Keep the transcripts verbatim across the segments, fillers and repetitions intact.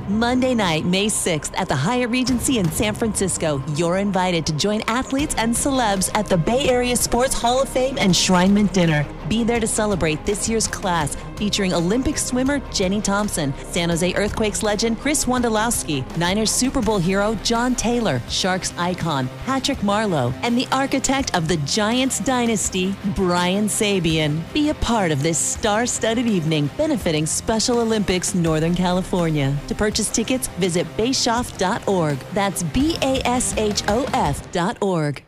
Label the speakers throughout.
Speaker 1: Monday night, May sixth at the Hyatt Regency in San Francisco. You're invited to join athletes and celebs at the Bay Area Sports Hall of Fame Enshrinement Dinner. Be there to celebrate this year's class, featuring Olympic swimmer Jenny Thompson, San Jose Earthquakes legend Chris Wondolowski, Niners Super Bowl hero John Taylor, Sharks icon Patrick Marleau, and the architect of the Giants dynasty, Brian Sabian. Be a part of this star-studded evening benefiting Special Olympics Northern California. To purchase tickets, visit bashoff dot org. That's B A S H O F dot org.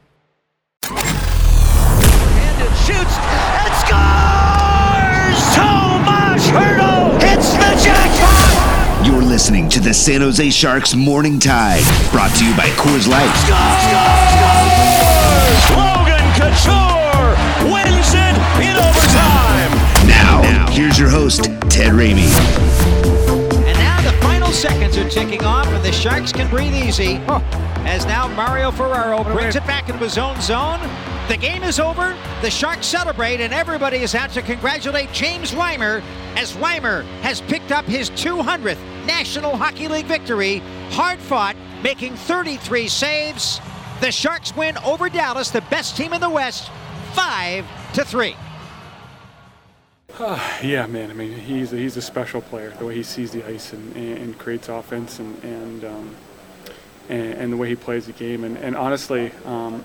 Speaker 2: And it shoots and scores! Tomas Hertl hits the jackpot!
Speaker 3: You're listening to the San Jose Sharks Morning Tide, brought to you by Coors Light.
Speaker 2: Scores! Logan Couture wins it in overtime!
Speaker 3: Now, now here's your host, Ted Ramey.
Speaker 4: And now the final seconds are ticking off, and the Sharks can breathe easy. Oh. As now Mario Ferraro brings it back into his own zone. The game is over. The Sharks celebrate, and everybody is out to congratulate James Reimer as Reimer has picked up his two hundredth National Hockey League victory. Hard fought, making thirty-three saves. The Sharks win over Dallas, the best team in the West, five to three.
Speaker 5: Uh, yeah, man. I mean, he's a, he's a special player. The way he sees the ice and, and, and creates offense, and and, um, and and the way he plays the game. And, and honestly, um,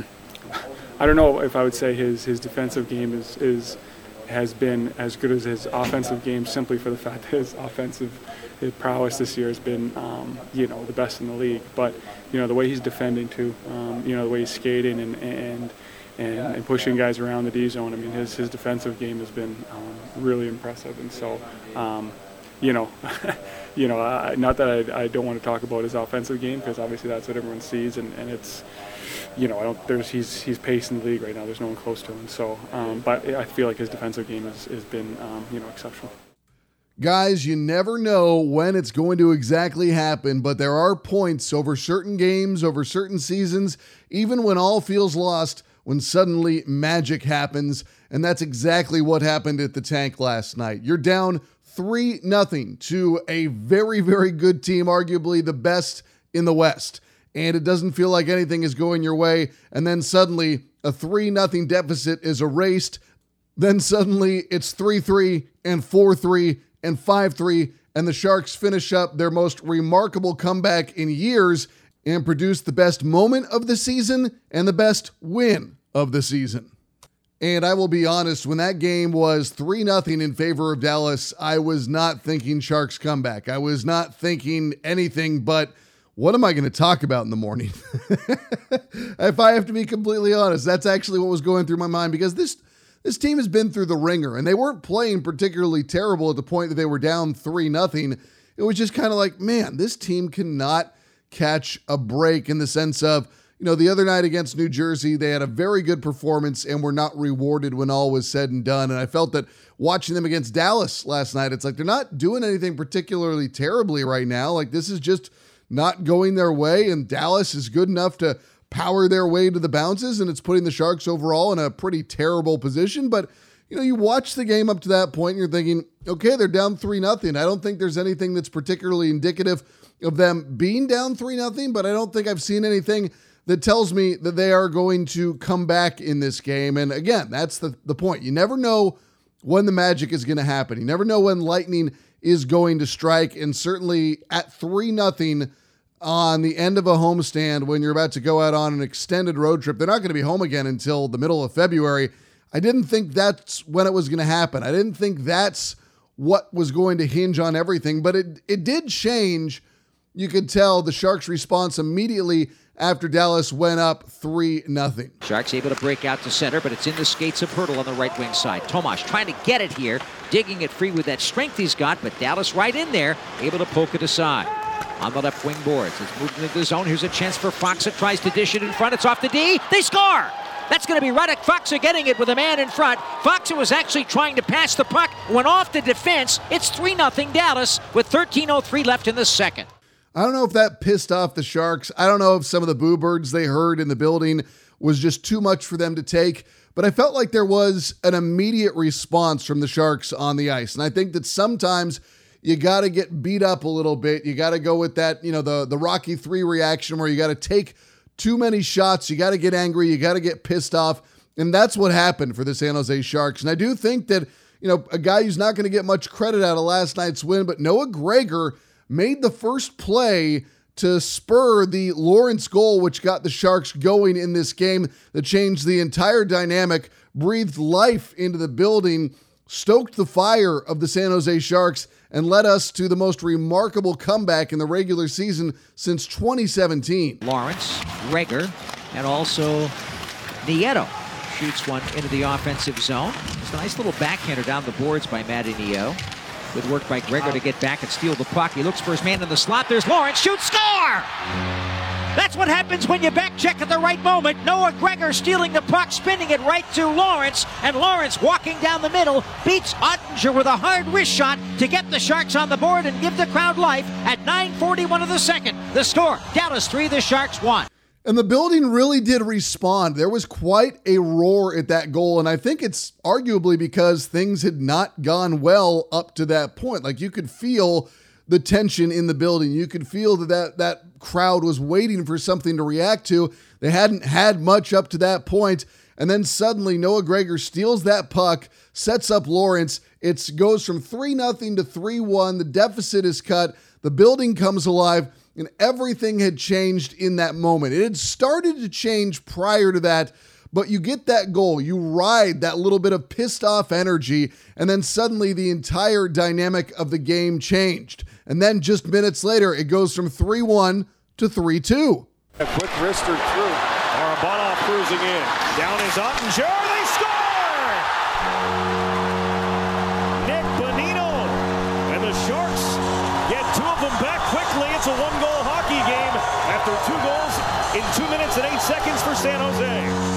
Speaker 5: I don't know if I would say his his defensive game is is has been as good as his offensive game, simply for the fact that his offensive his prowess this year has been um, you know the best in the league. But you know the way he's defending too, um, you know the way he's skating and and. And, and pushing guys around the D zone. I mean, his his defensive game has been um, really impressive. And so, um, you know, you know, uh, not that I, I don't want to talk about his offensive game, because obviously that's what everyone sees, and, and it's, you know, I don't. There's he's he's pacing the league right now. There's no one close to him. So, um, but I feel like his defensive game has has been um, you know exceptional.
Speaker 6: Guys, you never know when it's going to exactly happen, but there are points over certain games, over certain seasons, even when all feels lost, when suddenly magic happens, and that's exactly what happened at the Tank last night. You're down three nothing to a very, very good team, arguably the best in the West, and it doesn't feel like anything is going your way, and then suddenly a three nothing deficit is erased. Then suddenly it's three three and four three and five three, and the Sharks finish up their most remarkable comeback in years and produce the best moment of the season and the best win of the season. And I will be honest, when that game was three nothing in favor of Dallas, I was not thinking Sharks comeback. I was not thinking anything but, what am I going to talk about in the morning? If I have to be completely honest, that's actually what was going through my mind, because this this team has been through the ringer, and they weren't playing particularly terrible at the point that they were down three nothing. It was just kind of like, man, this team cannot catch a break, in the sense of, you know, the other night against New Jersey, they had a very good performance and were not rewarded when all was said and done. And I felt that watching them against Dallas last night, it's like they're not doing anything particularly terribly right now. Like, this is just not going their way, and Dallas is good enough to power their way to the bounces, and it's putting the Sharks overall in a pretty terrible position. But, you know, you watch the game up to that point and you're thinking, okay, they're down three nothing. I don't think there's anything that's particularly indicative of them being down three nothing, but I don't think I've seen anything that tells me that they are going to come back in this game. And again, that's the, the point. You never know when the magic is going to happen. You never know when lightning is going to strike. And certainly at three nothing on the end of a homestand, when you're about to go out on an extended road trip, they're not going to be home again until the middle of February. I didn't think that's when it was going to happen. I didn't think that's what was going to hinge on everything, but it, it did change. You could tell the Sharks' response immediately after Dallas went up three nothing.
Speaker 4: Sharks able to break out to center, but it's in the skates of Hertl on the right wing side. Tomas trying to get it here, digging it free with that strength he's got, but Dallas right in there, able to poke it aside. On the left wing boards, it's moved into the zone. Here's a chance for Faksa, tries to dish it in front. It's off the D. They score! That's going to be Radek Faksa getting it with a man in front. Faksa was actually trying to pass the puck, went off the defense. It's three nothing Dallas with thirteen oh three left in the second.
Speaker 6: I don't know if that pissed off the Sharks. I don't know if some of the boo birds they heard in the building was just too much for them to take, but I felt like there was an immediate response from the Sharks on the ice. And I think that sometimes you got to get beat up a little bit. You got to go with that, you know, the, the Rocky three reaction where you got to take too many shots. You got to get angry. You got to get pissed off. And that's what happened for the San Jose Sharks. And I do think that, you know, a guy who's not going to get much credit out of last night's win, but Noah Gregor made the first play to spur the Lawrence goal, which got the Sharks going in this game, that changed the entire dynamic, breathed life into the building, stoked the fire of the San Jose Sharks, and led us to the most remarkable comeback in the regular season since twenty seventeen.
Speaker 4: Lawrence, Gregor, and also Nieto shoots one into the offensive zone. It's a nice little backhander down the boards by Matty Nieto. Good work by Gregor to get back and steal the puck. He looks for his man in the slot. There's Lawrence. Shoot, score! That's what happens when you back check at the right moment. Noah Gregor stealing the puck, spinning it right to Lawrence, and Lawrence walking down the middle beats Ottinger with a hard wrist shot to get the Sharks on the board and give the crowd life at nine forty-one of the second. The score, Dallas three, the Sharks one.
Speaker 6: And the building really did respond. There was quite a roar at that goal, and I think it's arguably because things had not gone well up to that point. Like, you could feel the tension in the building. You could feel that that, that crowd was waiting for something to react to. They hadn't had much up to that point, and then suddenly Noah Gregor steals that puck, sets up Lawrence. It goes from three nothing to three one. The deficit is cut. The building comes alive. And everything had changed in that moment. It had started to change prior to that, but you get that goal, you ride that little bit of pissed off energy, and then suddenly the entire dynamic of the game changed. And then just minutes later, it goes from three one to three two.
Speaker 2: A quick wrister through. Barabanov cruising in. Down is Ottinger. They score! Nick Bonino. And the Sharks get two of them back quickly. It's a one-goal hockey game after two goals in two minutes and eight seconds for San Jose.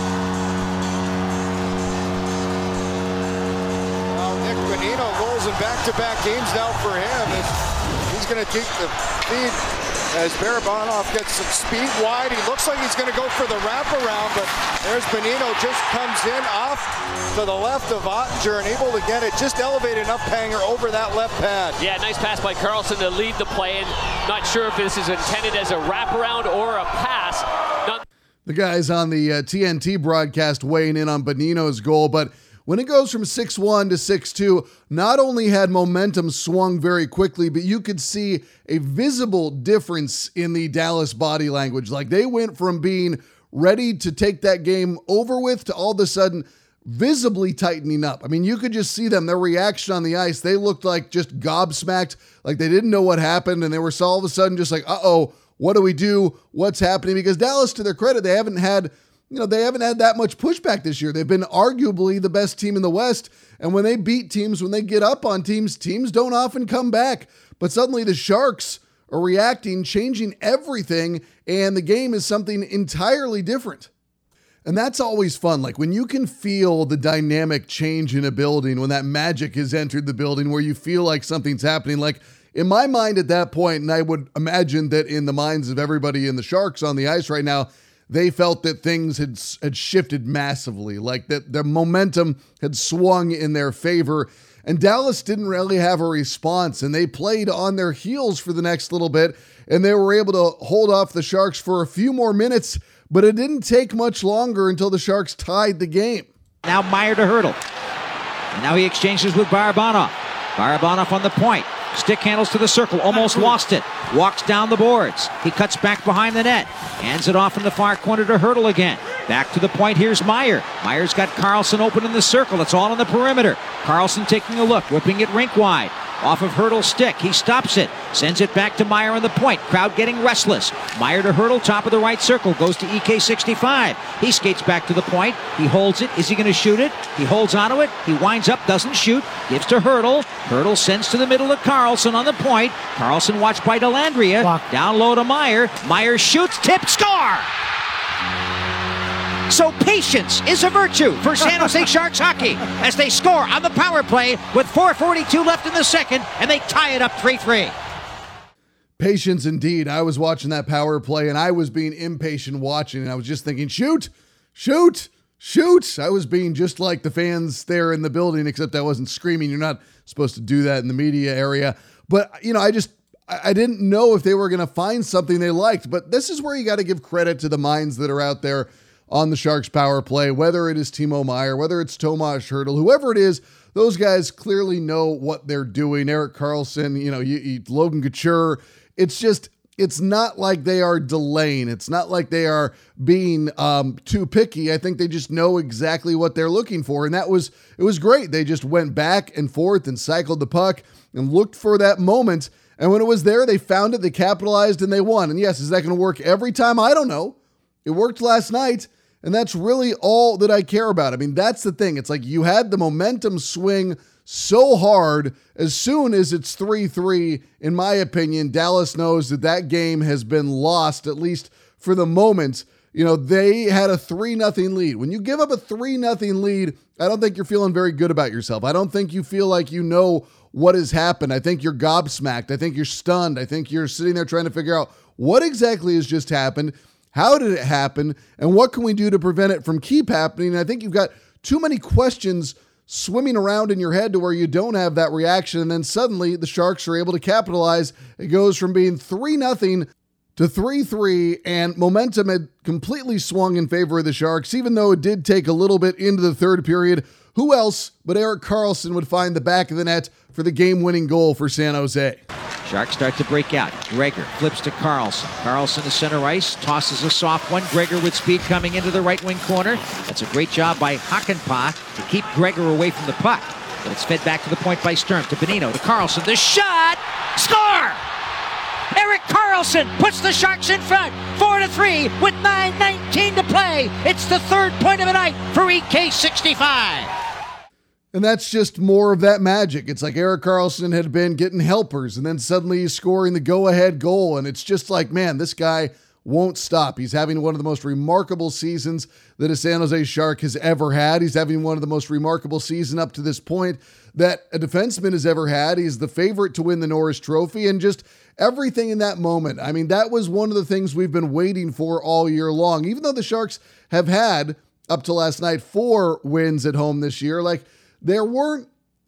Speaker 7: Well, Nick Bonino goals in back-to-back games now for him. He's going to take the feed as Barabanov gets some speed wide. He looks like he's going to go for the wraparound, but there's Bonino, just comes in off to the left of Ottinger and able to get it, just elevate enough hanger over that left pad.
Speaker 8: Yeah, nice pass by Karlsson to lead the play, and not sure if this is intended as a wraparound or a pass. Not-
Speaker 6: the guys on the uh, T N T broadcast weighing in on Bonino's goal, but when it goes from six one to six two, not only had momentum swung very quickly, but you could see a visible difference in the Dallas body language. Like, they went from being ready to take that game over with to all of a sudden visibly tightening up. I mean, you could just see them, their reaction on the ice. They looked like just gobsmacked, like they didn't know what happened, and they were all of a sudden just like, uh-oh, what do we do? What's happening? Because Dallas, to their credit, they haven't had You know, they haven't had that much pushback this year. They've been arguably the best team in the West. And when they beat teams, when they get up on teams, teams don't often come back. But suddenly the Sharks are reacting, changing everything, and the game is something entirely different. And that's always fun. Like, when you can feel the dynamic change in a building, when that magic has entered the building, where you feel like something's happening. Like, in my mind at that point, and I would imagine that in the minds of everybody in the Sharks on the ice right now, they felt that things had, had shifted massively, like that the momentum had swung in their favor. And Dallas didn't really have a response, and they played on their heels for the next little bit, and they were able to hold off the Sharks for a few more minutes, but it didn't take much longer until the Sharks tied the game.
Speaker 4: Now Meier to Hertl. And now he exchanges with Barabanov. Barabanov on the point. Stick handles to the circle, almost lost it. Walks down the boards. He cuts back behind the net. Hands it off in the far corner to Hertl again. Back to the point, here's Meier. Meier's got Karlsson open in the circle. It's all on the perimeter. Karlsson taking a look, whipping it rink wide. Off of Hertl's stick, he stops it. Sends it back to Meier on the point. Crowd getting restless. Meier to Hertl, top of the right circle. Goes to E K sixty-five. He skates back to the point. He holds it. Is he going to shoot it? He holds onto it. He winds up, doesn't shoot. Gives to Hertl. Hertl sends to the middle to Karlsson on the point. Karlsson watched by Dellandrea. Block. Down low to Meier. Meier shoots, tip, score! So patience is a virtue for San Jose Sharks hockey as they score on the power play with four forty-two left in the second, and they tie it up three three.
Speaker 6: Patience indeed. I was watching that power play, and I was being impatient watching, and I was just thinking, shoot, shoot, shoot. I was being just like the fans there in the building, except I wasn't screaming. You're not supposed to do that in the media area. But, you know, I just, I didn't know if they were going to find something they liked. But this is where you got to give credit to the minds that are out there on the Sharks power play, whether it is Timo Meier, whether it's Tomas Hertl, whoever it is. Those guys clearly know what they're doing. Erik Karlsson, you know, you, you, Logan Couture. It's just, it's not like they are delaying. It's not like they are being um, too picky. I think they just know exactly what they're looking for. And that was, it was great. They just went back and forth and cycled the puck and looked for that moment. And when it was there, they found it, they capitalized, and they won. And yes, is that going to work every time? I don't know. It worked last night. And that's really all that I care about. I mean, that's the thing. It's like you had the momentum swing so hard. As soon as it's three three, in my opinion, Dallas knows that that game has been lost, at least for the moment. You know, they had a three nothing lead. When you give up a three nothing lead, I don't think you're feeling very good about yourself. I don't think you feel like you know what has happened. I think you're gobsmacked. I think you're stunned. I think you're sitting there trying to figure out what exactly has just happened. How did it happen? And what can we do to prevent it from keep happening? And I think you've got too many questions swimming around in your head to where you don't have that reaction. And then suddenly the Sharks are able to capitalize. It goes from being three nothing to three three, and momentum had completely swung in favor of the Sharks, even though it did take a little bit into the third period. Who else but Erik Karlsson would find the back of the net for the game-winning goal for San Jose?
Speaker 4: Sharks start to break out. Gregor flips to Karlsson. Karlsson to center ice, tosses a soft one. Gregor with speed coming into the right wing corner. That's a great job by Hakanpää to keep Gregor away from the puck. But it's fed back to the point by Sturm. To Bonino, to Karlsson. The shot! Score! Erik Karlsson puts the Sharks in front. four to three with nine nineteen to play. It's the third point of the night for E K sixty-five.
Speaker 6: And that's just more of that magic. It's like Erik Karlsson had been getting helpers, and then suddenly he's scoring the go-ahead goal. And it's just like, man, this guy won't stop. He's having one of the most remarkable seasons that a San Jose Shark has ever had. He's having one of the most remarkable seasons up to this point that a defenseman has ever had. He's the favorite to win the Norris Trophy, and just everything in that moment. I mean, that was one of the things we've been waiting for all year long. Even though the Sharks have had, up to last night, four wins at home this year, like, there weren't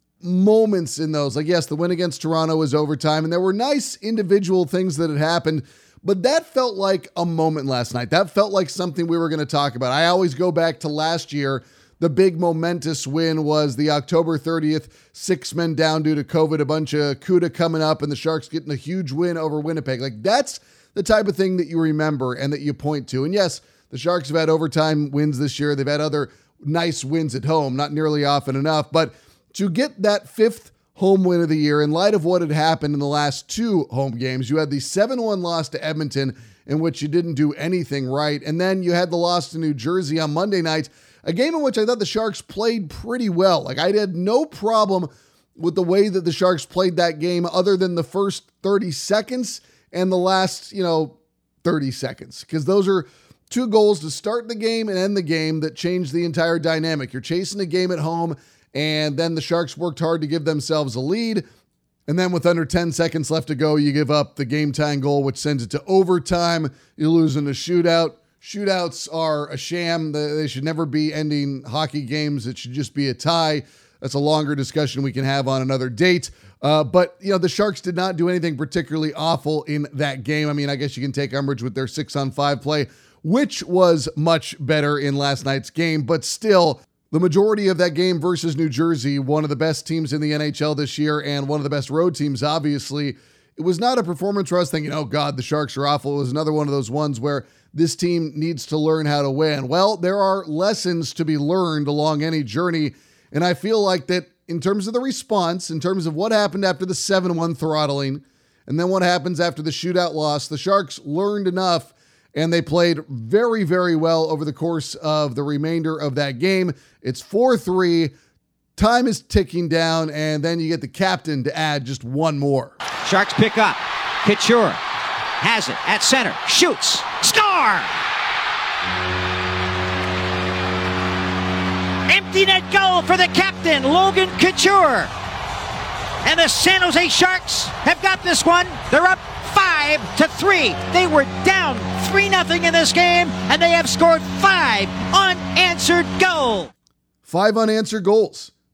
Speaker 6: moments in those. Like, yes, the win against Toronto was overtime, and there were nice individual things that had happened, but that felt like a moment last night. That felt like something we were going to talk about. I always go back to last year. The big momentous win was the October thirtieth, six men down due to COVID, a bunch of CUDA coming up, and the Sharks getting a huge win over Winnipeg. Like, that's the type of thing that you remember and that you point to. And yes, the Sharks have had overtime wins this year. They've had other nice wins at home, not nearly often enough, but to get that fifth home win of the year, in light of what had happened in the last two home games, you had the seven one loss to Edmonton, in which you didn't do anything right, and then you had the loss to New Jersey on Monday night, a game in which I thought the Sharks played pretty well. Like, I had no problem with the way that the Sharks played that game, other than the first thirty seconds and the last, you know, thirty seconds, because those are two goals to start the game and end the game that changed the entire dynamic. You're chasing a game at home, and then the Sharks worked hard to give themselves a lead. And then with under ten seconds left to go, you give up the game-tying goal, which sends it to overtime. You lose in a shootout. Shootouts are a sham. They should never be ending hockey games. It should just be a tie. That's a longer discussion we can have on another date. Uh, but, you know, the Sharks did not do anything particularly awful in that game. I mean, I guess you can take umbrage with their six-on-five play, which was much better in last night's game, but still, the majority of that game versus New Jersey, one of the best teams in the N H L this year and one of the best road teams, obviously, it was not a performance where I was thinking, oh God, the Sharks are awful. It was another one of those ones where this team needs to learn how to win. Well, there are lessons to be learned along any journey, and I feel like that in terms of the response, in terms of what happened after the seven one throttling, and then what happens after the shootout loss, the Sharks learned enough. And they played very, very well over the course of the remainder of that game. It's four three. Time is ticking down, and then you get the captain to add just one more.
Speaker 4: Sharks pick up. Couture has it at center. Shoots. Score! Empty net goal for the captain, Logan Couture. And the San Jose Sharks have got this one. They're up five to three. They were down three nothing in this game, and they have scored five unanswered goals.
Speaker 6: Five unanswered goals.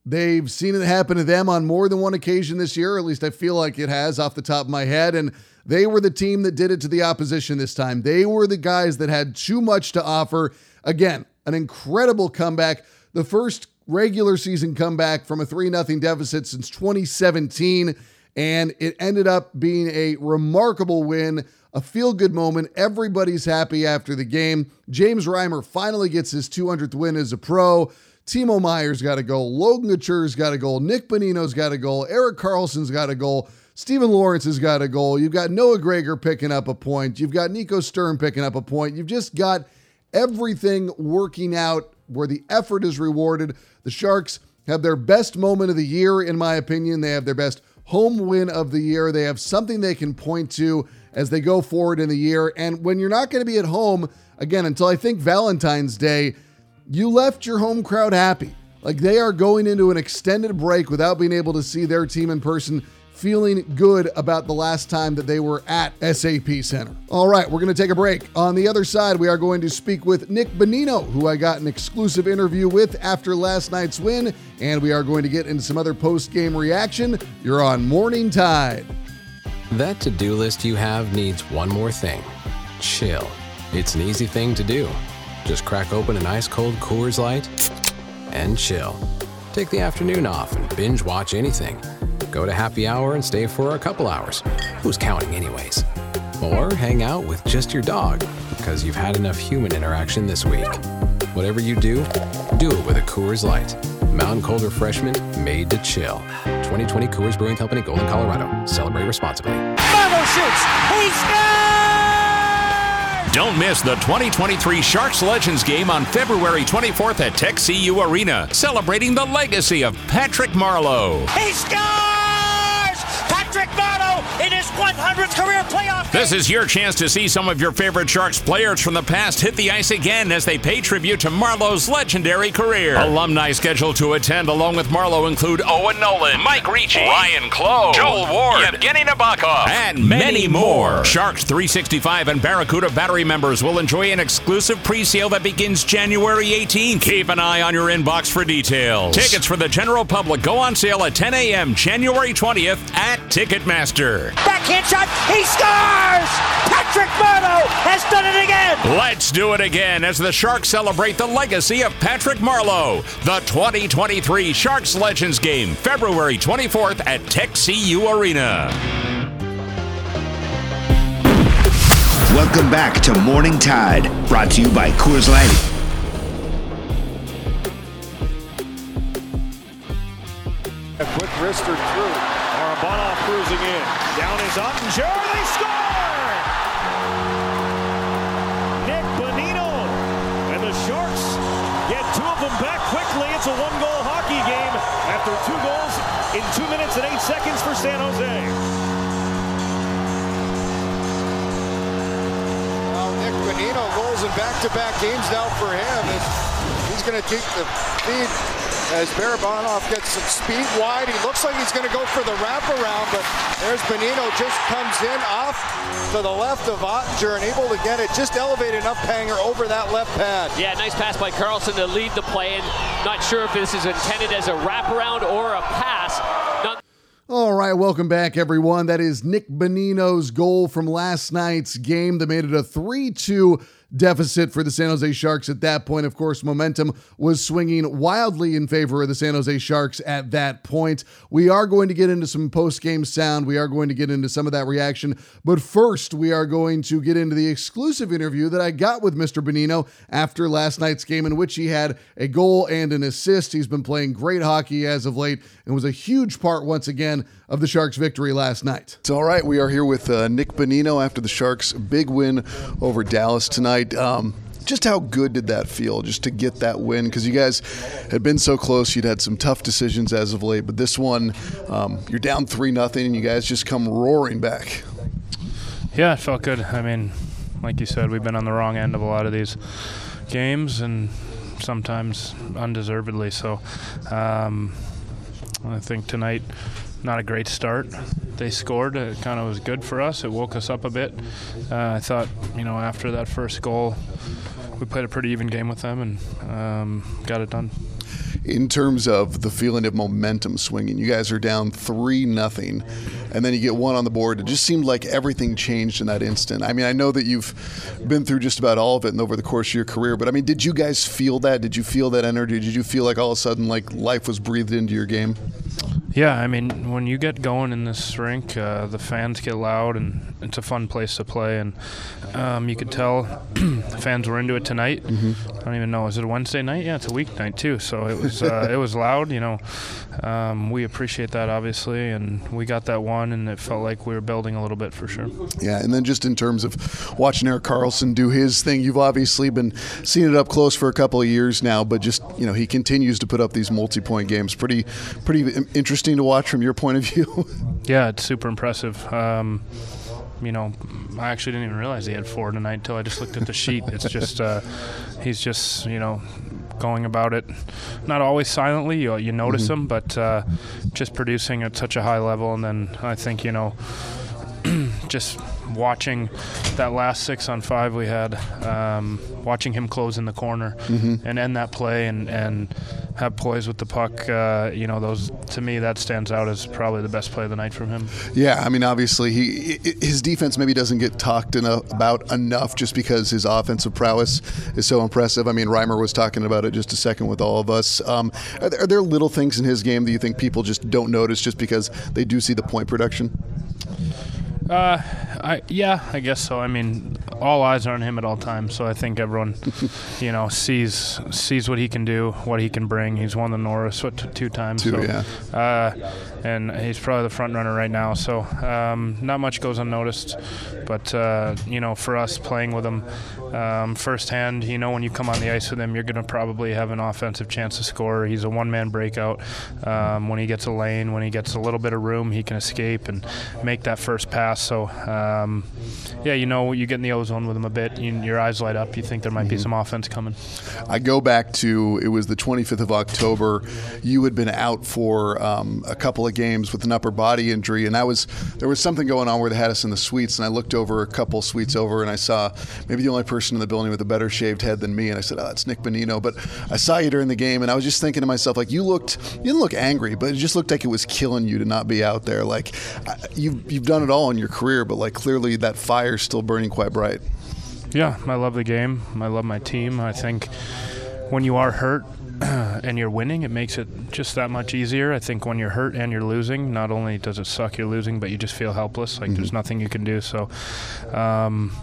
Speaker 6: They've seen it happen to them on more than one occasion this year, or at least I feel like it has off the top of my head, and they were the team that did it to the opposition this time. They were the guys that had too much to offer. Again, an incredible comeback. The first regular season comeback from a three nothing deficit since twenty seventeen, and it ended up being a remarkable win, a feel-good moment. Everybody's happy after the game. James Reimer finally gets his two hundredth win as a pro. Timo Meyer's got a goal. Logan Couture's got a goal. Nick Bonino's got a goal. Erik Karlsson's got a goal. Steven Lawrence has got a goal. You've got Noah Gregor picking up a point. You've got Nico Sturm picking up a point. You've just got everything working out where the effort is rewarded. The Sharks have their best moment of the year, in my opinion. They have their best home win of the year. They have something they can point to as they go forward in the year. And when you're not going to be at home, again, until I think Valentine's Day, you left your home crowd happy. Like, they are going into an extended break without being able to see their team in person, feeling good about the last time that they were at S A P Center. All right, we're going to take a break. On the other side, we are going to speak with Nick Bonino, who I got an exclusive interview with after last night's win, and we are going to get into some other post-game reaction. You're on Morning Tide.
Speaker 9: That to-do list you have needs one more thing: chill. It's an easy thing to do. Just crack open an ice-cold Coors Light and chill. Take the afternoon off and binge watch anything. Go to happy hour and stay for a couple hours. Who's counting anyways? Or hang out with just your dog because you've had enough human interaction this week. Whatever you do, do it with a Coors Light. Mountain Cold Refreshment made to chill. twenty twenty Coors Brewing Company, Golden, Colorado. Celebrate responsibly.
Speaker 10: Marlowe shoots. He scores!
Speaker 11: Don't miss the twenty twenty-three Sharks Legends game on February twenty-fourth at Tech C U Arena, celebrating the legacy of Patrick Marleau.
Speaker 10: He scores! Patrick Marleau in his one hundredth career playoff game.
Speaker 11: This is your chance to see some of your favorite Sharks players from the past hit the ice again as they pay tribute to Marleau's legendary career. Alumni scheduled to attend along with Marleau include Owen Nolan, Mike Ricci, Ryan Clough, Joel Ward, Evgeny Nabokov, and many more. Sharks three sixty-five and Barracuda Battery members will enjoy an exclusive pre-sale that begins January eighteenth. Keep an eye on your inbox for details. Tickets for the general public go on sale at ten a.m. January twentieth at Ticketmaster.
Speaker 10: Backhand shot, he scores! Patrick Marleau has done it again!
Speaker 11: Let's do it again as the Sharks celebrate the legacy of Patrick Marleau. The twenty twenty-three Sharks Legends game, February twenty-fourth at Tech C U Arena.
Speaker 3: Welcome back to Morning Tide, brought to you by Coors Light.
Speaker 2: A quick wrister through. Barabanov cruising in. Down is Ottinger. They score! Nick Bonino. And the Sharks get two of them back quickly. It's a one-goal hockey game after two goals in two minutes and eight seconds for San Jose.
Speaker 7: Well, Nick Bonino goals in back-to-back games now for him. He's going to take the feed as Barabanov gets some speed wide. He looks like he's going to go for the wraparound, but there's Bonino, just comes in off to the left of Ottinger and able to get it just elevated enough, Panger, over that left pad.
Speaker 8: Yeah, nice pass by Karlsson to lead the play, and not sure if this is intended as a wraparound or a pass. Not-
Speaker 6: All right, welcome back, everyone. That is Nick Bonino's goal from last night's game that made it a three two deficit for the San Jose Sharks at that point. Of course, momentum was swinging wildly in favor of the San Jose Sharks at that point. We are going to get into some post-game sound. We are going to get into some of that reaction. But first, we are going to get into the exclusive interview that I got with Mister Bonino after last night's game, in which he had a goal and an assist. He's been playing great hockey as of late and was a huge part, once again, of the Sharks' victory last night. It's all right. We are here with uh, Nick Bonino after the Sharks' big win over Dallas tonight. Um, just how good did that feel, just to get that win? Because you guys had been so close. You'd had some tough decisions as of late, but this one, um, you're down three nothing, and you guys just come roaring back.
Speaker 5: Yeah, it felt good. I mean, like you said, we've been on the wrong end of a lot of these games, and sometimes undeservedly so. Um, I think tonight, not a great start. They scored. It kind of was good for us. It woke us up a bit. Uh, I thought, you know, after that first goal, we played a pretty even game with them and um, got it done.
Speaker 6: in terms of the feeling of momentum swinging. You guys are down three nothing, and then you get one on the board. It just seemed like everything changed in that instant. I mean, I know that you've been through just about all of it and over the course of your career, but I mean, did you guys feel that? Did you feel that energy? Did you feel like all of a sudden like life was breathed into your game?
Speaker 12: Yeah, I mean, when you get going in this rink, uh, the fans get loud, and it's a fun place to play. And um, you could tell the fans were into it tonight. Mm-hmm. I don't even know, is it a Wednesday night? Yeah, it's a weeknight too. So it was uh, it was loud. You know, um, we appreciate that obviously, and we got that one, and it felt like we were building a little bit for sure.
Speaker 6: Yeah, and then just in terms of watching Erik Karlsson do his thing, you've obviously been seeing it up close for a couple of years now, but just you know he continues to put up these multi-point games. Pretty pretty interesting to watch from your point of view.
Speaker 12: Yeah, it's super impressive. Um, you know, I actually didn't even realize he had four tonight until I just looked at the sheet. It's just, uh, he's just, you know, going about it, not always silently, you, you notice mm-hmm. him, but uh, just producing at such a high level. And then I think, you know, just watching that last six on five we had, um, watching him close in the corner mm-hmm. and end that play and, and have poise with the puck, uh, you know, those to me that stands out as probably the best play of the night from him.
Speaker 6: Yeah, I mean, obviously he his defense maybe doesn't get talked enough about enough just because his offensive prowess is so impressive. I mean, Reimer was talking about it just a second with all of us. Um, are, there, are there little things in his game that you think people just don't notice just because they do see the point production?
Speaker 12: Uh, I yeah, I guess so. I mean, all eyes are on him at all times, so I think everyone, you know, sees sees what he can do, what he can bring. He's won the Norris what, t- two times,
Speaker 6: two,
Speaker 12: so,
Speaker 6: yeah.
Speaker 12: Uh, and he's probably the front runner right now. So um, not much goes unnoticed, but uh, you know, for us playing with him um, firsthand, you know, when you come on the ice with him, you're going to probably have an offensive chance to score. He's a one-man breakout. Um, when he gets a lane, when he gets a little bit of room, he can escape and make that first pass. So, um, yeah, you know, you get in the ozone with him a bit, you, your eyes light up, you think there might mm-hmm. be some offense coming.
Speaker 6: I go back to, it was the twenty-fifth of October, you had been out for um, a couple of games with an upper body injury, and that was there was something going on where they had us in the suites, and I looked over a couple suites over, and I saw maybe the only person in the building with a better shaved head than me, and I said, oh, that's Nick Bonino. But I saw you during the game, and I was just thinking to myself, like, you looked, you didn't look angry, but it just looked like it was killing you to not be out there. Like, you've, you've done it all in your career, but like clearly that fire's still burning quite bright.
Speaker 12: Yeah, I love the game. I love my team. I think when you are hurt and you're winning, it makes it just that much easier. I think when you're hurt and you're losing, not only does it suck you're losing, but you just feel helpless. Like mm-hmm. there's nothing you can do. So, um,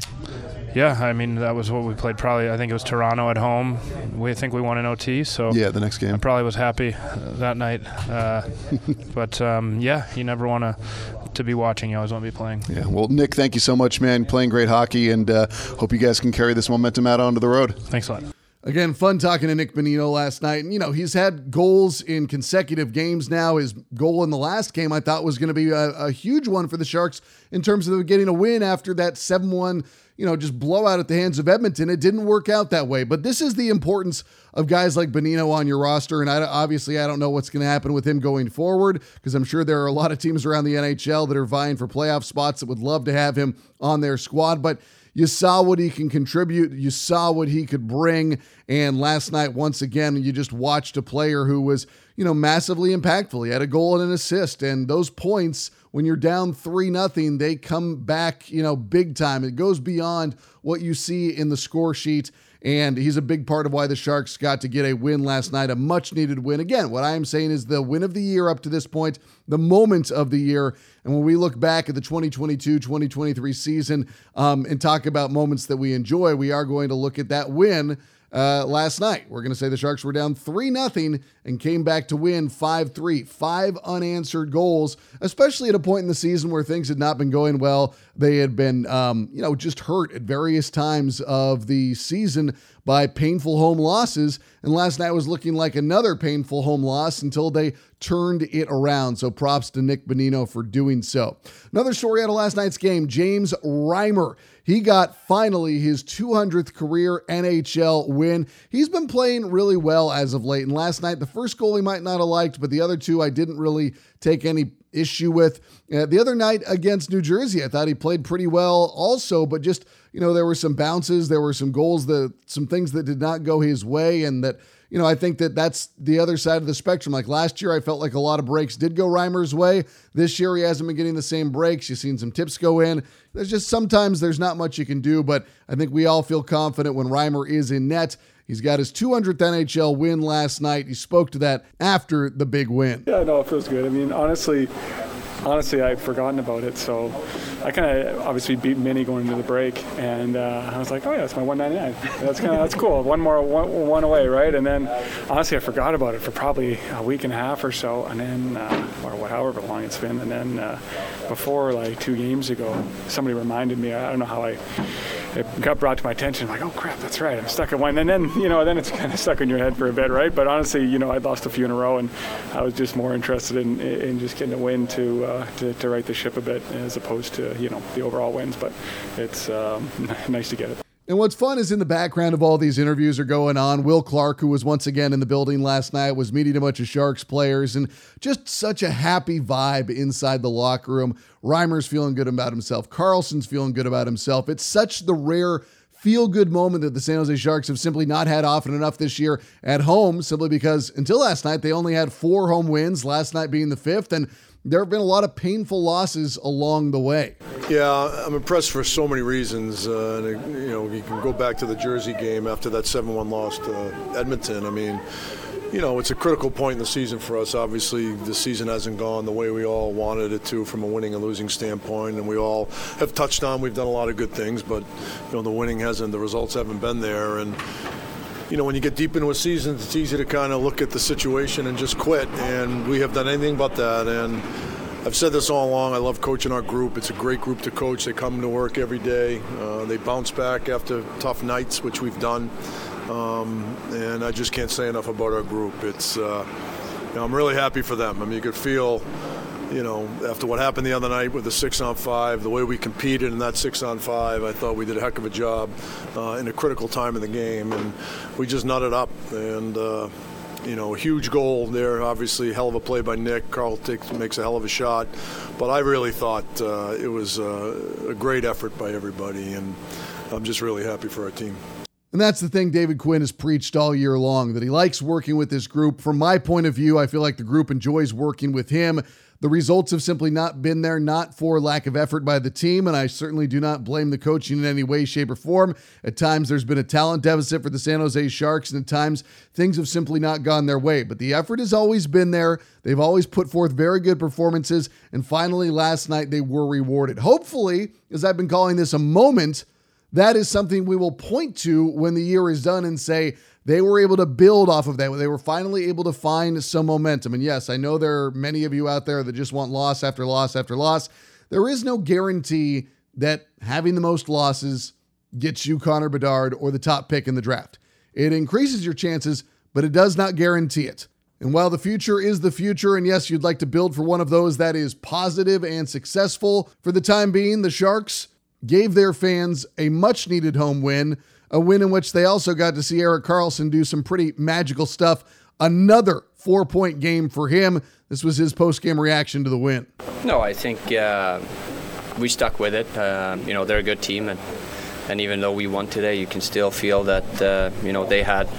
Speaker 12: yeah, I mean, that was what we played probably, I think it was Toronto at home. We think we won in O T, so
Speaker 6: yeah, the next game.
Speaker 12: I probably was happy that night. Uh, but, um, yeah, you never want to to be watching. You always want to be playing.
Speaker 6: Yeah, well, Nick, thank you so much, man. Playing great hockey, and uh, hope you guys can carry this momentum out onto the road.
Speaker 12: Thanks a lot.
Speaker 6: Again, fun talking to Nick Bonino last night. And, you know, he's had goals in consecutive games now. His goal in the last game I thought was going to be a, a huge one for the Sharks in terms of getting a win after that seven one, you know, just blowout at the hands of Edmonton. It didn't work out that way. But this is the importance of guys like Bonino on your roster. And I, obviously, I don't know what's going to happen with him going forward, because I'm sure there are a lot of teams around the N H L that are vying for playoff spots that would love to have him on their squad. But you saw what he can contribute. You saw what he could bring. And last night, once again, you just watched a player who was, you know, massively impactful. He had a goal and an assist. And those points, when you're down three nothing, they come back, you know, big time. It goes beyond what you see in the score sheet. And he's a big part of why the Sharks got to get a win last night, a much-needed win. Again, what I am saying is the win of the year up to this point, the moment of the year. And when we look back at the twenty twenty-two twenty twenty-three season um, and talk about moments that we enjoy, we are going to look at that win uh, last night. We're going to say the Sharks were down three nothing and came back to win five three. Five unanswered goals, especially at a point in the season where things had not been going well. They had been, um, you know, just hurt at various times of the season by painful home losses. And last night was looking like another painful home loss until they turned it around. So props to Nick Bonino for doing so. Another story out of last night's game, James Reimer. He got finally his two hundredth career N H L win. He's been playing really well as of late. And last night, the first goal he might not have liked, but the other two I didn't really take any issue with. Uh, the other night against New Jersey, I thought he played pretty well also, but just, you know, there were some bounces, there were some goals, that some things that did not go his way, and that, you know, I think that that's the other side of the spectrum. Like last year, I felt like a lot of breaks did go Reimer's way. This year, he hasn't been getting the same breaks. You've seen some tips go in. There's just sometimes there's not much you can do, but I think we all feel confident when Reimer is in net. He's got his two hundredth N H L win last night. He spoke to that after the big win.
Speaker 5: Yeah, no, it feels good. I mean, honestly, honestly, I'd forgotten about it. So I kind of obviously beat Minnie going into the break, and uh, I was like, oh yeah, that's my one ninety-nine. That's kind of that's cool. One more, one, one away, right? And then honestly, I forgot about it for probably a week and a half or so, and then uh, or however long it's been, and then uh, before like two games ago, somebody reminded me. I don't know how I. It got brought to my attention. I'm like, oh crap, that's right. I'm stuck at one. And then, you know, then it's kind of stuck in your head for a bit, right? But honestly, you know, I'd lost a few in a row, and I was just more interested in, in just getting a win to, uh, to to right the ship a bit, as opposed to, you know, the overall wins. But it's um, nice to get it.
Speaker 6: And what's fun is in the background of all these interviews are going on, Will Clark, who was once again in the building last night, was meeting a bunch of Sharks players, and just such a happy vibe inside the locker room. Reimer's feeling good about himself. Karlsson's feeling good about himself. It's such the rare feel-good moment that the San Jose Sharks have simply not had often enough this year at home, simply because until last night, they only had four home wins, last night being the fifth, and there have been a lot of painful losses along the way.
Speaker 13: Yeah, I'm impressed for so many reasons. Uh, and, you know, you can go back to the Jersey game after that seven one loss to Edmonton. I mean, you know, it's a critical point in the season for us. Obviously, the season hasn't gone the way we all wanted it to from a winning and losing standpoint, and we all have touched on we've done a lot of good things, but, you know, the winning hasn't, the results haven't been there. And you know, when you get deep into a season, it's easy to kind of look at the situation and just quit, and we have done anything but that. And I've said this all along, I love coaching our group. It's a great group to coach. They come to work every day. Uh, they bounce back after tough nights, which we've done. Um, and I just can't say enough about our group. It's, uh, you know, I'm really happy for them. I mean, you could feel, you know, after what happened the other night with the six on five, the way we competed in that six on five, I thought we did a heck of a job uh, in a critical time in the game, and we just nutted up. And uh, you know, a huge goal there. Obviously, hell of a play by Nick. Carl takes, makes a hell of a shot, but I really thought uh, it was uh, a great effort by everybody, and I'm just really happy for our team.
Speaker 6: And that's the thing David Quinn has preached all year long, that he likes working with this group. From my point of view, I feel like the group enjoys working with him. The results have simply not been there, not for lack of effort by the team, and I certainly do not blame the coaching in any way, shape, or form. At times, there's been a talent deficit for the San Jose Sharks, and at times, things have simply not gone their way. But the effort has always been there. They've always put forth very good performances, and finally, last night, they were rewarded. Hopefully, as I've been calling this a moment, that is something we will point to when the year is done and say, they were able to build off of that. They were finally able to find some momentum. And yes, I know there are many of you out there that just want loss after loss after loss. There is no guarantee that having the most losses gets you Connor Bedard or the top pick in the draft. It increases your chances, but it does not guarantee it. And while the future is the future, and yes, you'd like to build for one of those that is positive and successful, for the time being, the Sharks gave their fans a much-needed home win, a win in which they also got to see Erik Karlsson do some pretty magical stuff. Another four-point game for him. This was his post-game reaction to the win.
Speaker 14: No, I think uh, we stuck with it. Uh, you know, they're a good team, and, and even though we won today, you can still feel that, uh, you know, they had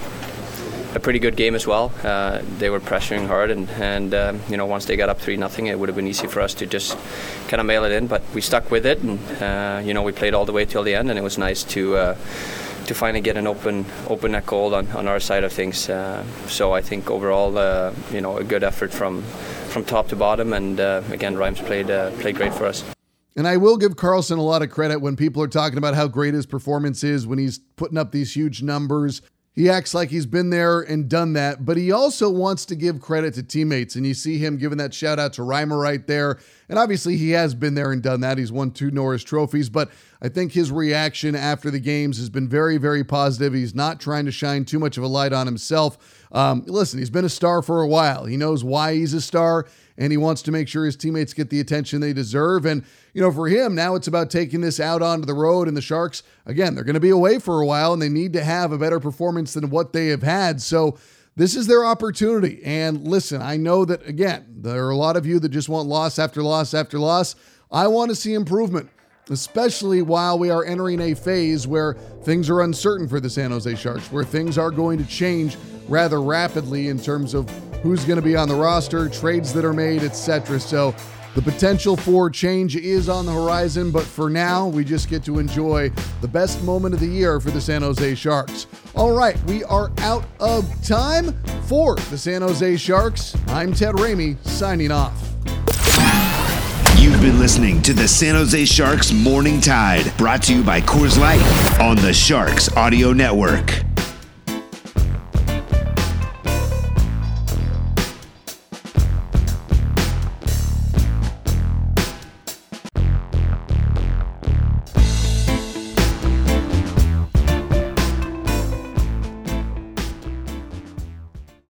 Speaker 14: a pretty good game as well. Uh, they were pressuring hard, and, and um, you know, once they got up three nothing, it would have been easy for us to just kind of mail it in, but we stuck with it, and uh, you know, we played all the way till the end, and it was nice to uh, to finally get an open open net goal on, on our side of things. Uh, so I think overall, uh, you know, a good effort from from top to bottom, and uh, again, Reims played uh, played great for us.
Speaker 6: And I will give Karlsson a lot of credit when people are talking about how great his performance is, when he's putting up these huge numbers. He acts like he's been there and done that, but he also wants to give credit to teammates, and you see him giving that shout out to Reimer right there. And obviously he has been there and done that. He's won two Norris trophies, but I think his reaction after the games has been very, very positive. He's not trying to shine too much of a light on himself. Um, listen, he's been a star for a while. He knows why he's a star, and he wants to make sure his teammates get the attention they deserve. And, you know, for him, now it's about taking this out onto the road, and the Sharks, again, they're going to be away for a while, and they need to have a better performance than what they have had. So this is their opportunity. And listen, I know that, again, there are a lot of you that just want loss after loss after loss. I want to see improvement, especially while we are entering a phase where things are uncertain for the San Jose Sharks, where things are going to change rather rapidly in terms of who's going to be on the roster, trades that are made, et cetera. So the potential for change is on the horizon, but for now, we just get to enjoy the best moment of the year for the San Jose Sharks. All right, we are out of time for the San Jose Sharks. I'm Ted Ramey, signing off.
Speaker 3: You've been listening to the San Jose Sharks Morning Tide, brought to you by Coors Light on the Sharks Audio Network.